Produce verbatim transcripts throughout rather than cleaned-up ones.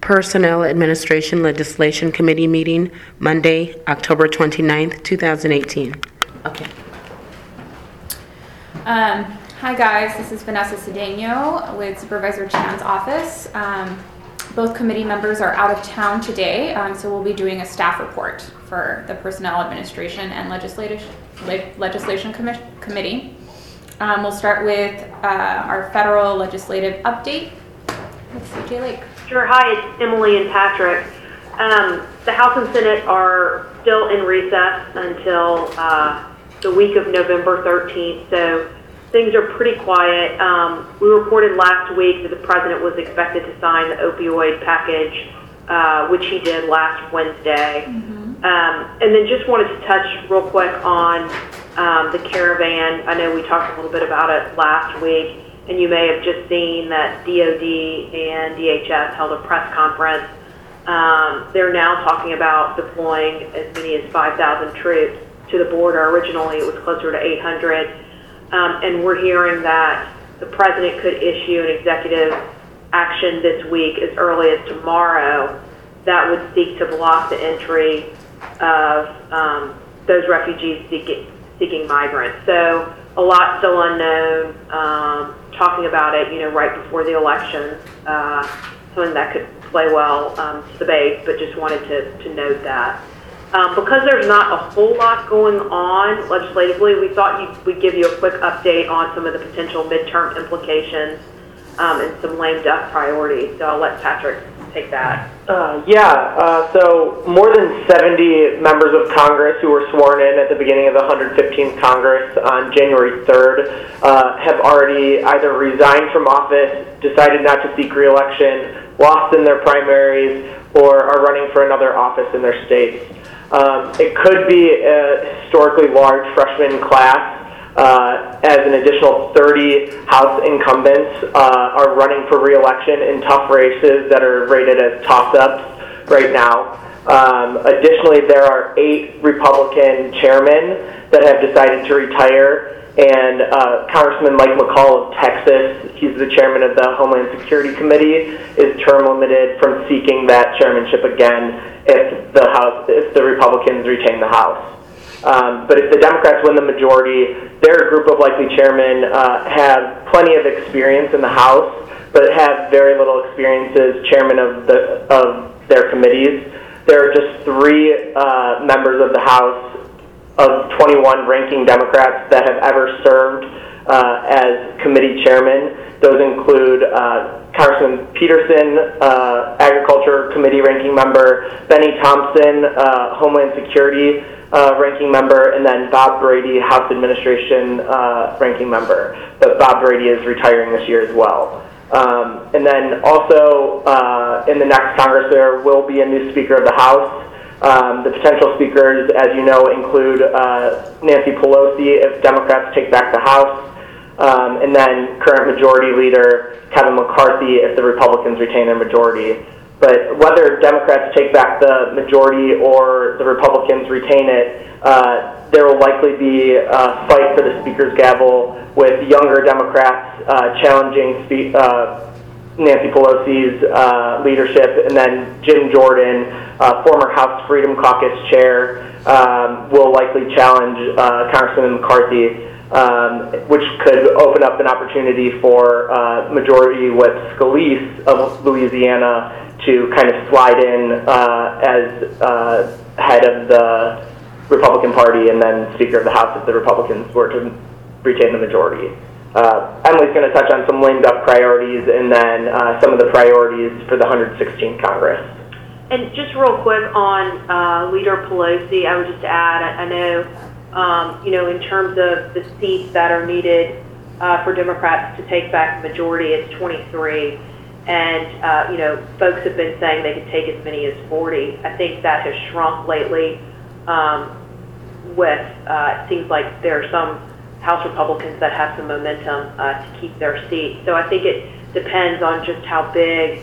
Personnel Administration Legislation Committee meeting, Monday, October twenty-ninth, two thousand eighteen. Okay. Um, hi guys, this is Vanessa Cedeno with Supervisor Chan's office. Um, both committee members are out of town today, um, so we'll be doing a staff report for the Personnel Administration and Legislative Le- Legislation Com- Committee. Um, we'll start with uh, our federal legislative update. Let's see, Jay Lake. Sure. Hi, it's Emily and Patrick. Um, the House and Senate are still in recess until uh, the week of November thirteenth, so things are pretty quiet. Um, we reported last week that the president was expected to sign the opioid package, uh, which he did last Wednesday. Mm-hmm. Um, and then just wanted to touch real quick on um, the caravan. I know we talked a little bit about it last week. And you may have just seen that D O D and D H S held a press conference. Um, they're now talking about deploying as many as five thousand troops to the border. Originally, it was closer to eight hundred. Um, and we're hearing that the president could issue an executive action this week as early as tomorrow that would seek to block the entry of um, those refugees seeking, seeking migrants. So a lot still unknown. Um, talking about it, you know, right before the elections, uh, something that could play well um, to the base, but just wanted to, to note that. Um, because there's not a whole lot going on legislatively, we thought you, we'd give you a quick update on some of the potential midterm implications um, and some lame duck priorities. So I'll let Patrick take that. Uh, yeah, uh, so more than seventy members of Congress who were sworn in at the beginning of the one hundred fifteenth Congress on January third uh, have already either resigned from office, decided not to seek re-election, lost in their primaries, or are running for another office in their states. Um, it could be a historically large freshman class, uh, as an additional thirty House incumbents uh, are running for re-election in tough races that are rated as toss-ups right now. Um, additionally, there are eight Republican chairmen that have decided to retire, and uh, Congressman Mike McCall of Texas, he's the chairman of the Homeland Security Committee, is term limited from seeking that chairmanship again if the House, if the Republicans retain the House. Um, but if the Democrats win the majority, their group of likely chairmen uh, have plenty of experience in the House, but have very little experience as chairman of the of their committees. There are just three uh, members of the House of twenty-one ranking Democrats that have ever served uh, as committee chairman. Those include uh, Congressman Peterson, uh, Agriculture Committee ranking member, Benny Thompson, uh, Homeland Security uh, ranking member, and then Bob Brady, House Administration uh, ranking member. But Bob Brady is retiring this year as well. Um, and then also uh, in the next Congress there will be a new Speaker of the House. Um, the potential speakers, as you know, include uh, Nancy Pelosi if Democrats take back the House, um, and then current Majority Leader Kevin McCarthy if the Republicans retain their majority. But whether Democrats take back the majority or the Republicans retain it, uh, there will likely be a fight for the Speaker's gavel with younger Democrats uh, challenging spe- uh, Nancy Pelosi's uh, leadership, and then Jim Jordan, uh, former House Freedom Caucus chair, um, will likely challenge uh, Congressman McCarthy, um, which could open up an opportunity for uh, Majority Whip Scalise of Louisiana to kind of slide in uh, as uh, head of the Republican Party and then Speaker of the House if the Republicans were to retain the majority. Uh, Emily's going to touch on some lame duck priorities and then uh, some of the priorities for the one hundred sixteenth Congress. And just real quick on uh, Leader Pelosi, I would just add, I, I know, um, you know, in terms of the seats that are needed uh, for Democrats to take back the majority, it's twenty-three. And, uh, you know, folks have been saying they could take as many as forty. I think that has shrunk lately um, with, uh, it seems like there are some House Republicans that have some momentum uh, to keep their seats. So I think it depends on just how big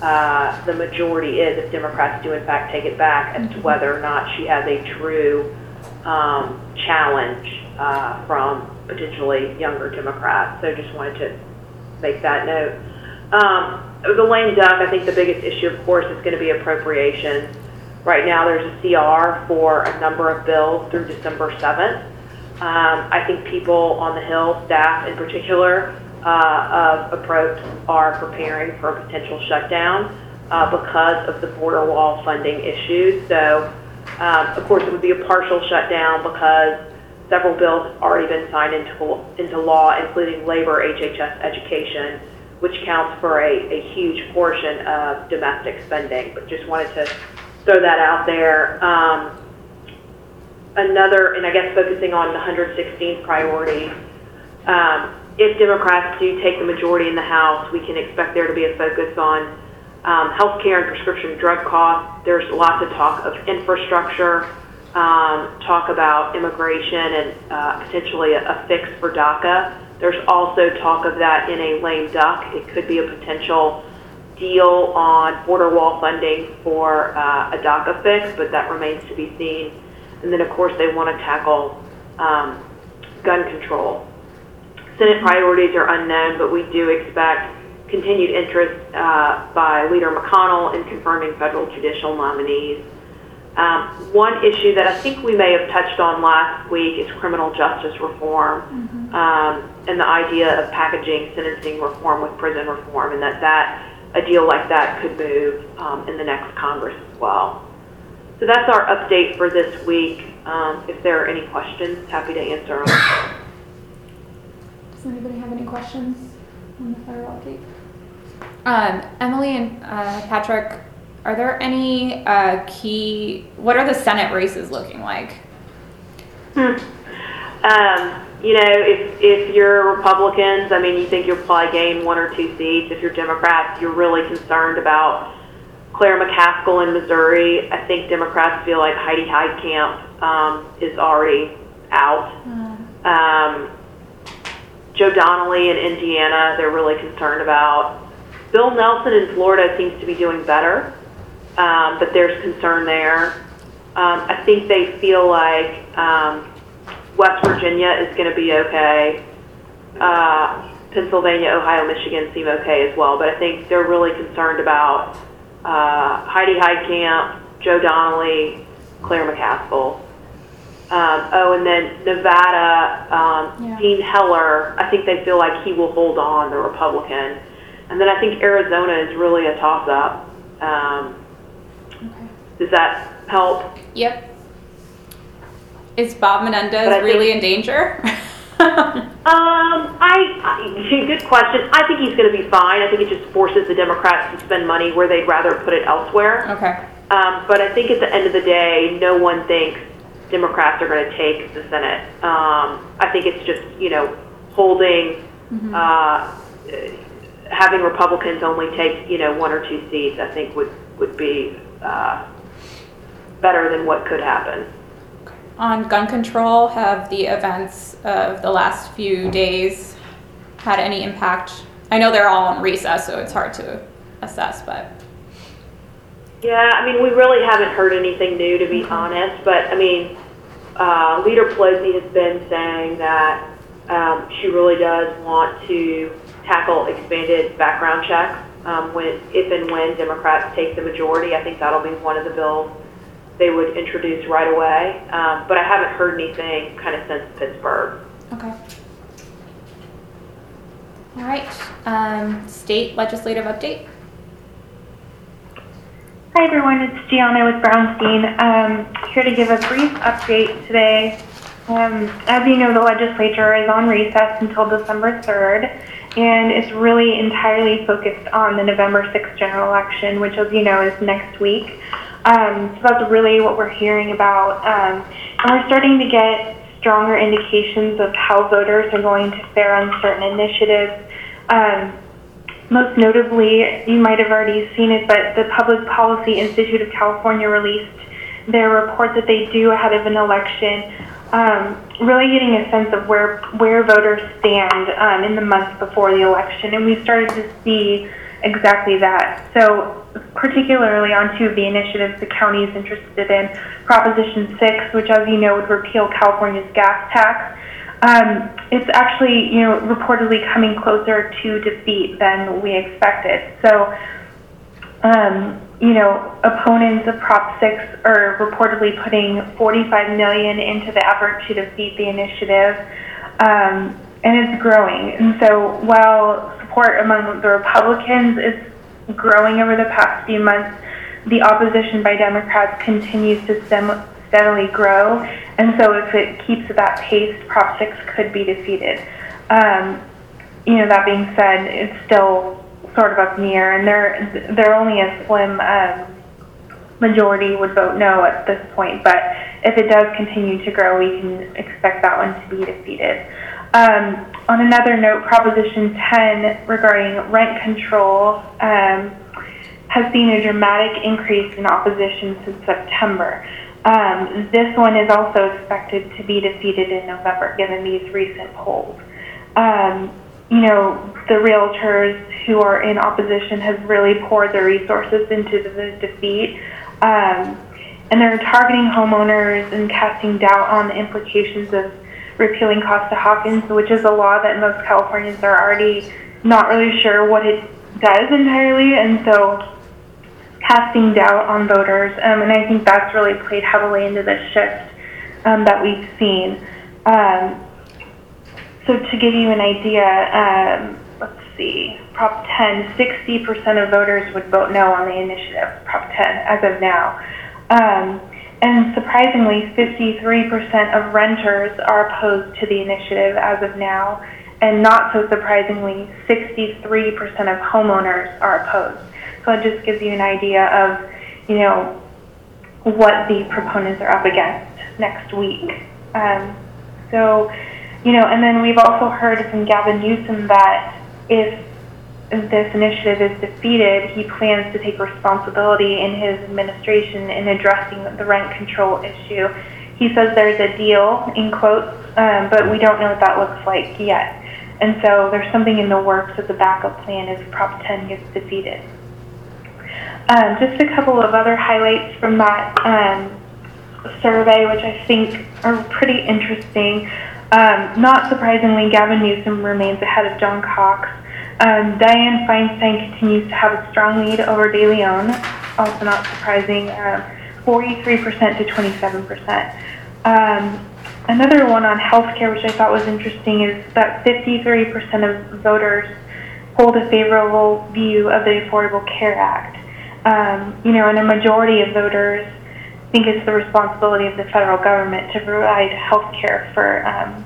uh, the majority is if Democrats do in fact take it back as to whether or not she has a true um, challenge uh, from potentially younger Democrats. So just wanted to make that note. Um, the lame duck, I think the biggest issue, of course, is going to be appropriations. Right now, there's a C R for a number of bills through December seventh. Um, I think people on the Hill, staff in particular, uh, of approach are preparing for a potential shutdown uh, because of the border wall funding issues. So, um, of course, it would be a partial shutdown because several bills have already been signed into, into law, including labor, H H S, education, which counts for a, a huge portion of domestic spending. But just wanted to throw that out there. Um, another, and I guess focusing on the one hundred sixteenth priority, um, if Democrats do take the majority in the House, we can expect there to be a focus on um, health care and prescription drug costs. There's lots of talk of infrastructure, um, talk about immigration and uh, potentially a, a fix for DACA. There's also talk of that in a lame duck. It could be a potential deal on border wall funding for uh, a DACA fix, but that remains to be seen. And then, of course, they want to tackle um, gun control. Senate priorities are unknown, but we do expect continued interest uh, by Leader McConnell in confirming federal judicial nominees. Um, one issue that I think we may have touched on last week is criminal justice reform, mm-hmm. um, and the idea of packaging sentencing reform with prison reform, and that, that a deal like that could move um, in the next Congress as well. So that's our update for this week. Um, if there are any questions, happy to answer them. Does anybody have any questions on the federal update? Um, Emily and uh, Patrick, are there any uh, key, what are the Senate races looking like? Hmm. Um, you know, if, if you're Republicans, I mean, you think you'll probably gain one or two seats. If you're Democrats, you're really concerned about Claire McCaskill in Missouri. I think Democrats feel like Heidi Heitkamp um, is already out. Mm. Um, Joe Donnelly in Indiana, they're really concerned about. Bill Nelson in Florida seems to be doing better, um, but there's concern there. Um, I think they feel like um, West Virginia is going to be okay. Uh, Pennsylvania, Ohio, Michigan seem okay as well, but I think they're really concerned about uh, Heidi Heitkamp, Joe Donnelly, Claire McCaskill. Um, oh, and then Nevada, um, yeah. Dean Heller, I think they feel like he will hold on, the Republican. And then I think Arizona is really a toss-up. Um, okay. Does that help? Yep. Is Bob Menendez really think, in danger? um, I, I good question. I think he's going to be fine. I think it just forces the Democrats to spend money where they'd rather put it elsewhere. Okay. Um, but I think at the end of the day, no one thinks Democrats are going to take the Senate. Um, I think it's just, you know, holding, mm-hmm. uh, having Republicans only take, you know, one or two seats, I think would, would be uh, better than what could happen. On gun control, have the events of the last few days had any impact? I know they're all on recess, so it's hard to assess, but. Yeah, I mean, we really haven't heard anything new, to be honest, but I mean, uh, Leader Pelosi has been saying that um, she really does want to tackle expanded background checks um, when, if and when Democrats take the majority. I think that'll be one of the bills they would introduce right away, um, but I haven't heard anything kind of since Pittsburgh. Okay. All right, um, state legislative update. Hi everyone, it's Gianna with Brownstein. Um, here to give a brief update today. Um, as you know, the legislature is on recess until December third, and it's really entirely focused on the November sixth general election, which, as you know, is next week. Um, so that's really what we're hearing about. Um, and we're starting to get stronger indications of how voters are going to fare on certain initiatives. Um, Most notably, you might have already seen it, but the Public Policy Institute of California released their report that they do ahead of an election, um, really getting a sense of where where voters stand um, in the months before the election. And we started to see exactly that. So particularly on two of the initiatives the county is interested in, Proposition six, which, as you know, would repeal California's gas tax. Um, it's actually, you know, reportedly coming closer to defeat than we expected. So, um, you know, opponents of Prop six are reportedly putting forty-five million dollars into the effort to defeat the initiative, um, and it's growing. And so while support among the Republicans is growing over the past few months, the opposition by Democrats continues to stem steadily grow, and so if it keeps at that pace, Prop six could be defeated. Um, you know, that being said, it's still sort of up in the air, and they're, they're only a slim um, majority would vote no at this point, but if it does continue to grow, we can expect that one to be defeated. Um, on another note, Proposition ten regarding rent control um, has seen a dramatic increase in opposition since September. Um, this one is also expected to be defeated in November, given these recent polls. Um, you know, the realtors who are in opposition have really poured their resources into the defeat, um, and they're targeting homeowners and casting doubt on the implications of repealing Costa-Hawkins, which is a law that most Californians are already not really sure what it does entirely, and so casting doubt on voters, um, and I think that's really played heavily into the shift um, that we've seen. Um, so to give you an idea, um, let's see, Prop ten, sixty percent of voters would vote no on the initiative, Prop ten, as of now. Um, and surprisingly, fifty-three percent of renters are opposed to the initiative as of now, and not so surprisingly, sixty-three percent of homeowners are opposed. So it just gives you an idea of, you know, what the proponents are up against next week. Um, so, you know, and then we've also heard from Gavin Newsom that if this initiative is defeated, he plans to take responsibility in his administration in addressing the rent control issue. He says there's a deal, in quotes, um, but we don't know what that looks like yet. And so there's something in the works as a backup plan if Prop ten gets defeated. Um, just a couple of other highlights from that um, survey, which I think are pretty interesting. Um, not surprisingly, Gavin Newsom remains ahead of John Cox. Um, Dianne Feinstein continues to have a strong lead over De Leon, also not surprising, um, forty-three percent to twenty-seven percent. Um, another one on healthcare, which I thought was interesting, is that fifty-three percent of voters hold a favorable view of the Affordable Care Act. Um, you know, and a majority of voters think it's the responsibility of the federal government to provide health care for um,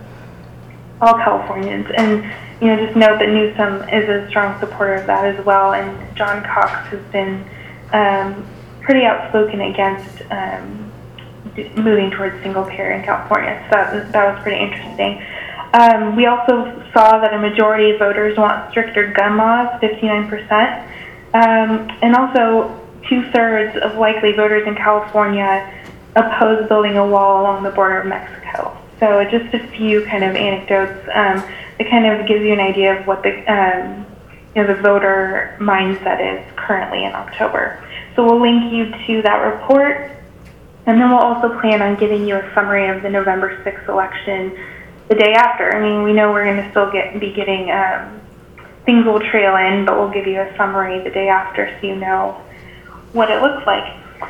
all Californians. And, you know, just note that Newsom is a strong supporter of that as well, and John Cox has been um, pretty outspoken against um, moving towards single payer in California. So that, that was pretty interesting. Um, we also saw that a majority of voters want stricter gun laws, fifty-nine percent. Um, and also, two-thirds of likely voters in California oppose building a wall along the border of Mexico. So just a few kind of anecdotes um, that kind of gives you an idea of what the um, you know the voter mindset is currently in October. So we'll link you to that report, and then we'll also plan on giving you a summary of the November sixth election the day after. I mean, we know we're going to still get be getting. Um, Things will trail in, but we'll give you a summary the day after so you know what it looks like.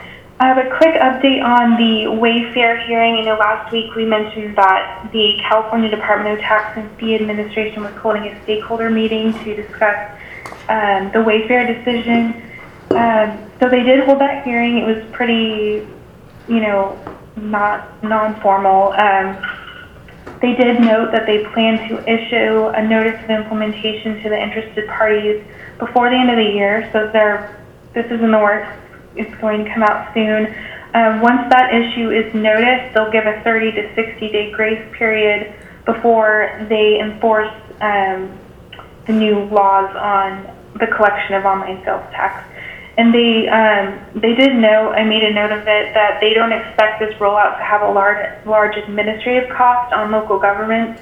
I have a quick update on the Wayfair hearing. I know last week we mentioned that the California Department of Tax and Fee Administration was holding a stakeholder meeting to discuss um, the Wayfair decision. Um, so they did hold that hearing. It was pretty, you know, not non-formal. Um, They did note that they plan to issue a notice of implementation to the interested parties before the end of the year. So they're, this is in the works. It's going to come out soon. Um, once that issue is noticed, they'll give a thirty to sixty day grace period before they enforce um, the new laws on the collection of online sales tax. And they um, they did note, I made a note of it, that they don't expect this rollout to have a large large administrative cost on local governments.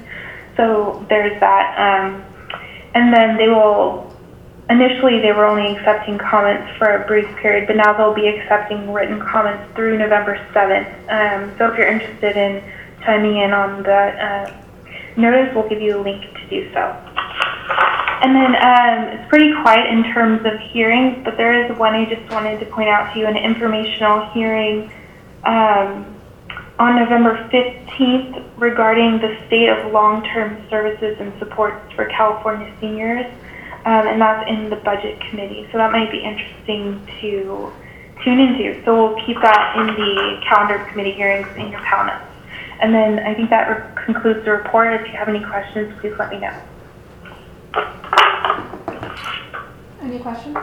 So there's that. Um, and then they will, initially they were only accepting comments for a brief period, but now they'll be accepting written comments through November seventh. Um, so if you're interested in chiming in on the uh, notice, we'll give you a link to do so. And then um, it's pretty quiet in terms of hearings, but there is one I just wanted to point out to you, an informational hearing um, on November fifteenth regarding the state of long-term services and supports for California seniors, um, and that's in the Budget Committee. So that might be interesting to tune into. So we'll keep that in the calendar of committee hearings in your panel. And then I think that re- concludes the report. If you have any questions, please let me know. Any questions?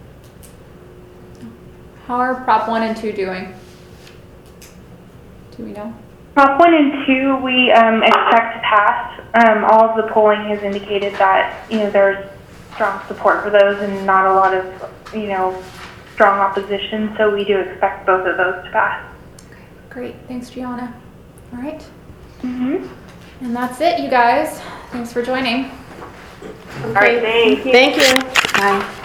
How are Prop one and two doing? Do we know? Prop one and two, we um, expect to pass. Um, all of the polling has indicated that, you know, there's strong support for those and not a lot of, you know, strong opposition. So we do expect both of those to pass. Okay, great. Thanks, Gianna. All right. Mm-hmm. And that's it, you guys. Thanks for joining. All right, thanks. Thank you. Bye.